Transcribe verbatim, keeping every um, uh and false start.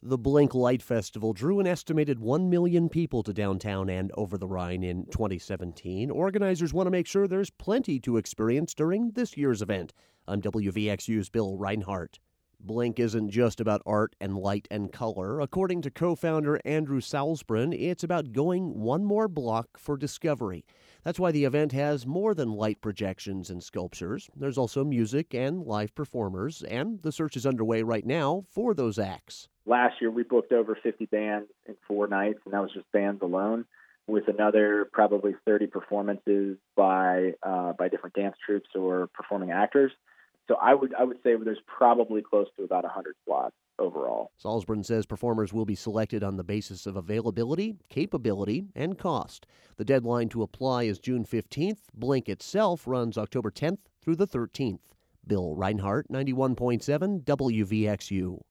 The Blink Light Festival drew an estimated one million people to downtown and over the Rhine in twenty seventeen. Organizers want to make sure there's plenty to experience during this year's event. I'm W V X U's Bill Reinhart. Blink isn't just about art and light and color. According to co-founder Andrew Salzbrun, it's about going one more block for discovery. That's why the event has more than light projections and sculptures. There's also music and live performers, and the search is underway right now for those acts. Last year, we booked over fifty bands in four nights, and that was just bands alone, with another probably thirty performances by uh, by different dance troupes or performing actors. So I would I would say there's probably close to about one hundred slots overall. Salzbrun says performers will be selected on the basis of availability, capability, and cost. The deadline to apply is June fifteenth. Blink itself runs October tenth through the thirteenth. Bill Reinhart, ninety-one point seven W V X U.